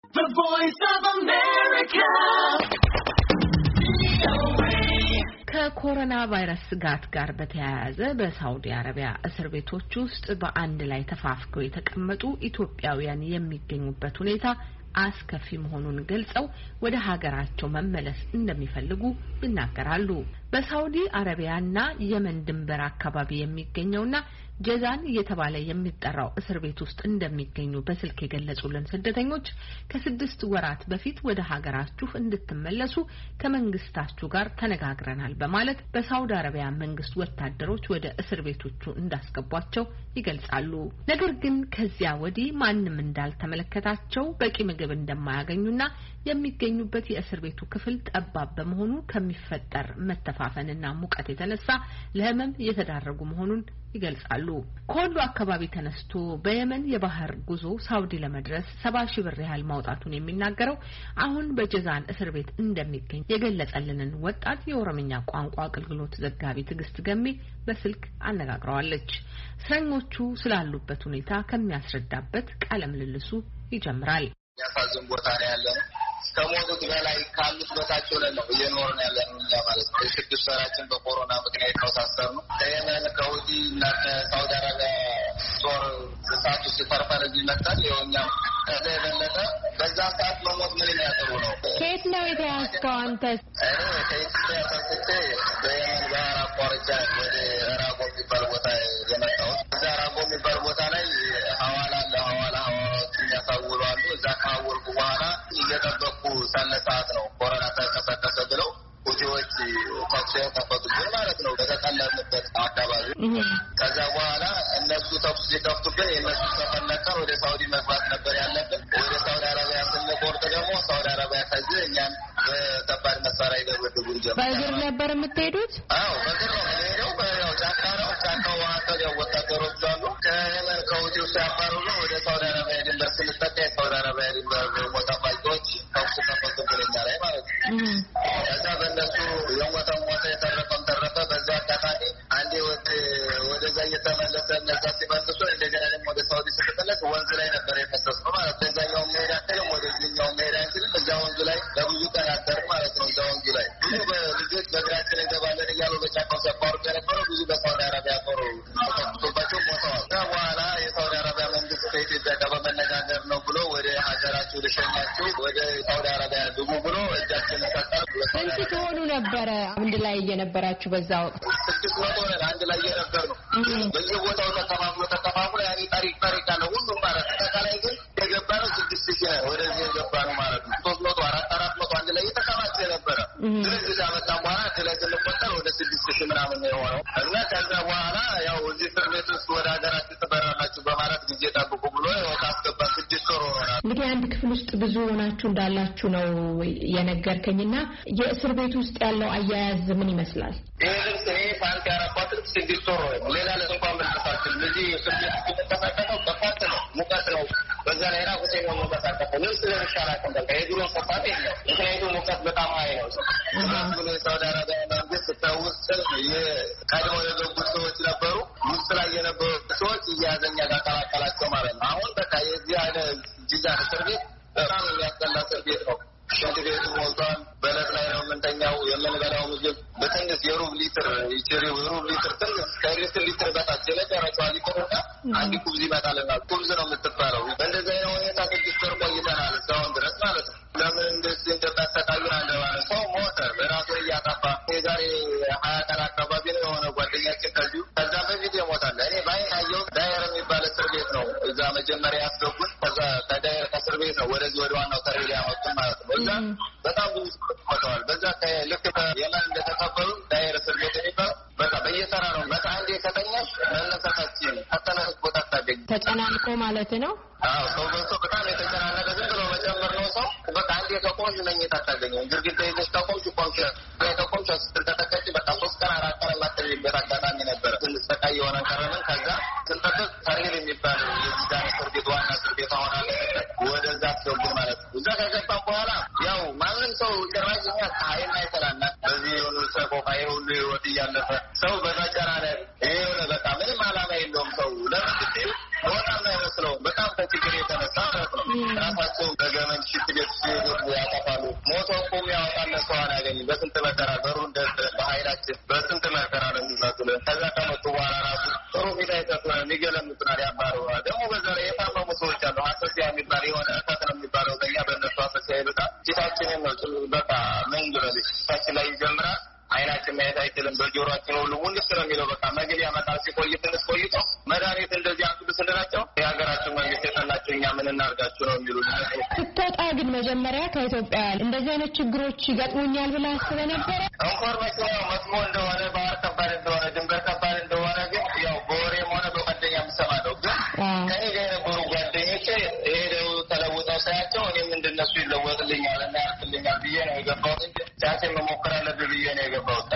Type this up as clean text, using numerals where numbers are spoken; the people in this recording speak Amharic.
The Voice of America. ከኮሮና ቫይረስ ስጋት ጋር በተያያዘ በሳውዲ አረቢያ እስር ቤቶች ውስጥ በአንድ ላይ ተፋፍገው የተቀመጡ ኢትዮጵያውያን የሚገኙበት ሁኔታ አስከፊ መሆኑን ገልጸው ወደ ሀገራቸው መመለስ እንደሚፈልጉ ይናገራሉ። በሳውዲ አረቢያና የመን ድንበር አካባቢ የሚገኘውና ጀዛን እየተባለ የሚጠራው እስር ቤት ውስጥ እንደሚገኙ በስልክ የገለጹልን ስደተኞች ከ6 ወራት በፊት ወደ ሀገራችሁ እንድትመለሱ ከመንግስታችሁ ጋር ተነጋግረናል በማለት በሳውዲ አረቢያ መንግስት ወታደሮች ወደ እስር ቤቶቹ እንዳስገቧቸው ይገልጻሉ። ነገር ግን ከዚያ ወዲህ ማንም እንዳልተመለከታቸው፣ በቂ ምግብ እንደማያገኙና የሚገኙበት የእስር ቤቱ ክፍል ጠባብ በመሆኑ ከሚፈጠር መተፋፈንና ሙቀት የተነሳ ለህመም እየተዳረጉ መሆኑን ይገልጻሉ። ከወሎ አካባቢ ተነስቶ በየመን የባህር ጉዞ ሳውዲ ለመድረስ 70,000 ብር ያህል ማውጣቱን የሚናገረው አሁን በጀዛን እስር ቤት እንደሚገኝ የገለጸልንን ወጣት የኦሮምኛ ቋንቋ አገልግሎት ዘጋቢ ትዕግስት ገሜ በስልክ አነጋግረዋለች። እስረኞቹ ስላሉበት ሁኔታ ከሚያስረዳበት ቃለ ምልልሱ ይጀምራል። ያሳዝን ቦታ ነው ያለነው። ከሞቱት በላይ ካሉት በታች ሆነን ነው እየኖርን ያለነው እኛ ማለት ነው። 6 ወራችን በኮሮና ምክንያት ነው ታሰርነው። ከየመን ከውዲ እና ከሳውዲ አረቢያ ጦር እሳቱ ሲፈርፈር ይመጣል የኛ ከዛ የበለጠ በዛ ሰዓት መሞት ምን ያጥሩ ነው። ከየት ነው የተያዝከው አንተ? ከኢትዮጵያ ተነስቼ በየመን ባህር አቋርጬ ወደ ራጎ የሚባል ቦታ የመጣሁት። እዛ ራጎ የሚባል ቦታ ላይ ሐዋላ ያሳውሩ አሉ። እዛ ካወርኩ በኋላ እየጠበቁ ሳለ ሰዓት ነው ኮሮና ተከሰተ ብለው ሁቲዎች ተኩስ ከፈቱብን ማለት ነው በተጠለልንበት አካባቢ። ከዛ በኋላ እነሱ ተኩስ ሲከፍቱብን የእነሱ ተፈለቀ ወደ ሳውዲ መግባት ነበር ያለብን። ወደ ሳውዲ አረቢያ ስንቆርጥ ደግሞ ሳውዲ አረቢያ ከዚህ እኛን በከባድ መሳሪያ ይደብዱብን ጀመር። በእግር ነበር የምትሄዱት? አዎ በእግር ነው የምንሄደው። ያው ጫካ ነው። ጫካው መካከል ያው ወታደሮች አሉ። ከየመን ከሁቲው ሲያባርሩ ወደ ሳውዲ አረቢያ ድንበር ስንጠጋ የሳውዲ አረቢያ ድንበር ጠባቂዎች ተኩስ ከፈቱብን እኛ ላይ ማለት ነው። ከዛ በእነሱ የሞተው ሞተ፣ የተረፈም ተረፈ። በዛ አጋጣሚ አንዴ ወደዛ እየተመለሰ እነዛ ሲመልሱ እንደገና ደግሞ ወደ ሳውዲ ስንመለስ ወንዝ ላይ ነበር የፈሰስነው ማለት ነው። እዛኛው መሄድ አንችልም፣ ወደዚህኛው መሄድ አንችልም። እዛ ወንዙ ላይ ለብዙ ቀን አደርን ማለት ነው። እዛ ወንዙ ላይ ብዙ ልጆች በእግራችን እንገባለን እያሉ በጫካው ሲያቋርጡ የነበረው ብዙ በሳውዲ አረቢያ ጦር ተተኩሶባቸው ሞተዋል። ከዛ በኋላ የሳውዲ አረቢያ መንግስት ከኢትዮጵያ ጋር በመነጋገር ነው ብሎ ወደ ሀገራችሁ ልሸኛችሁ ወደ ሳውዲ አረቢያ ግቡ ብሎ እጃችን ሰጠን። ስንት ትሆኑ ነበረ አንድ ላይ እየነበራችሁ በዛ ወቅት? 600 ነን አንድ ላይ እየነበር ነው። በየቦታው ተከፋፍሎ ያኔ ታሪክ አለ ሁሉም ማለት ነው። ተካላይ ግን የገባነው 6,000 ነው። ወደዚህ የገባነው ማለት ነው 300 400 አንድ ላይ የተከማቸ ነበረ። ስለዚህ ዳመጣን በኋላ ከላይ ስንቆጠር ወደ 6,000 ምናምን ነው የሆነው። እና ከዛ በኋላ ያው እዚህ እስር ቤት ውስጥ ወደ ሀገራችሁ ትበራላችሁ በማለት ጊዜ ጠብቁ ብሎ ካስገባ 6 ወር ሆኗል። እንግዲህ አንድ ክፍል ውስጥ ብዙ ሆናችሁ እንዳላችሁ ነው የነገርከኝና የእስር ቤት ውስጥ ያለው አያያዝ ምን ይመስላል? ይሄ ልብስ እኔ ፓንት ያረኳት 6 ወር ነው። ሌላ ልብስ እንኳን መልበሳችን እዚህ እስር ቤት የምንቀሳቀሰው በፋት ነው፣ ሙቀት ነው። በዛ ላይ ራቁቴ ነው የምንቀሳቀሰው። ልብስ ለብሻ አላውቅም። በቃ የድሮ ሰፋት የለም። ምክንያቱም ሙቀት በጣም ሀይ ነው። ብሎ የሳውዲ አረቢያ መንግስት ከውስጥ ቀድመው የገቡት ሰዎች ነበሩ። ውስጥ ላይ የነበሩ ሰዎች እያያዘኛ ጋር ቀላቀላቸው ማለት ነው። አሁን በቃ የዚህ አይነት ጂዛን እስር ቤት በጣም የሚያስጠላ እስር ቤት ነው። ሽንት ቤቱ ሞልቷል። በለት ላይ ነው የምንተኛው። የምንበላው ምግብ በትንሽ የሩብ ሊትር ትንሽ ከ1 ሊትር በታች የመጨረሻዋ ሊትርና አንድ ኩብዝ ይመጣልና ኩብዝ ነው የምትባለው። በእንደዚህ አይነት ሁኔታ 6 ወር ቆይተናል እስካሁን ድረስ ማለት ነው። ለምን እንደዚህ እንደሚያሰቃዩን አንደባለ ሰው ሞተ በራሱ እያጠፋ የዛሬ 20 ቀን አካባቢ ነው የሆነ ጓደኛችን ከዛ በፊት ይሞታል። እኔ ባይን አየው ዳየር የሚባል እስር ቤት ነው እዛ መጀመሪያ ያስገቡን። ከዛ ከዳየር ከእስር ቤት ነው ወደዚህ ወደ ዋናው ተሬዳ ያመጡን ማለት ነው። እዛ በጣም ብዙ ሞተዋል። በዛ ልክ የመን እንደተቀበሉ ዳየር እስር ቤት የሚባል በቃ በየተራ ነው። በቃ አንዴ ከተኛሽ መነሳታችን ከተነስ ቦታ ታገኝ ተጨናንቆ ማለት ነው። አዎ ሰው በጣም የተጨናነቀ ዝም ብሎ መጨመር ነው ሰው። በቃ አንዴ ከቆምሽ መኝታ አታገኝም። ግርግዳ ይዘሽ ከቆምሽ ከቆምሽ ስትተጠቀጭ በቃ 3 ቀን 4 ቀን የማትሄድበት አጋጣሚ ነበረ። ትንሽ ሰቃይ የሆነ ቀረንን። ከዛ ስንጠብቅ ተርሂል የሚባል የጂዛን እስር ቤት ዋና እስር ቤት አሁን አለ። ወደዛ አስገቡን ማለት ነው። እዛ ከገባን በኋላ ያው ማንም ሰው ጭራሽ እኛ ፀሐይና ይተላና በዚህ ሁሉ ሰቆቃ ሁሉ ህይወት እያለፈ ሰው በመጨናነቅ ይሄ የሆነ በቃ ምንም አላማ የለውም ሰው ለምን በጣም ነው የሚመስለው። በጣም ከችግር የተነሳ ማለት ነው ራሳቸው በገመድ ሽት ሰው አናገኝም። በስንት መከራ በሩ እንደ በኃይላችን በስንት መከራ ነው የሚመጡልን። ከዛ ከመጡ በኋላ ራሱ ጥሩ ፊት አይሰጡንም፣ የሚገለምጡናል፣ ያባርሩናል። ደግሞ በዛ ላይ የታመሙ ሰዎች አሉ። አሰሲያ የሚባል የሆነ እሳት ነው የሚባለው በእኛ በእነሱ አሰሲያ ይሉታል። ፊታችንን ነው በቃ መንግረ ፊታችን ላይ ይጀምራል። አይናችን ማየት አይችልም። በጆሮአችን ሁሉ ሙንስ ነው የሚለው። በቃ መግል ያመጣል። ሲቆይ ትንሽ ቆይቶ መድኃኒት እንደዚህ አቅዱ ስንላቸው የሀገራችን መንግስት የሰናቸው እኛ ምን እናርጋችሁ ነው የሚሉ። ስትወጣ ግን መጀመሪያ ከኢትዮጵያ እንደዚህ አይነት ችግሮች ይገጥሙኛል ብለህ አስበህ ነበረ? ኢንፎርሜሽን ያው መጥፎ እንደሆነ ባህር ከባድ እንደሆነ ድንበር ከባድ እንደሆነ ግን ያው በወሬም ሆነ በጓደኛ የምሰማለው ግን ከኔ ጋር የነበሩ ጓደኞቼ ሄደው ተለውጠው ሳያቸው እኔም እንደነሱ ይለወጥልኛል እና ያርፍልኛል ብዬ ነው የገባሁት እንጂ ቻሴ መሞከር አለብኝ ብዬ ነው የገባሁት።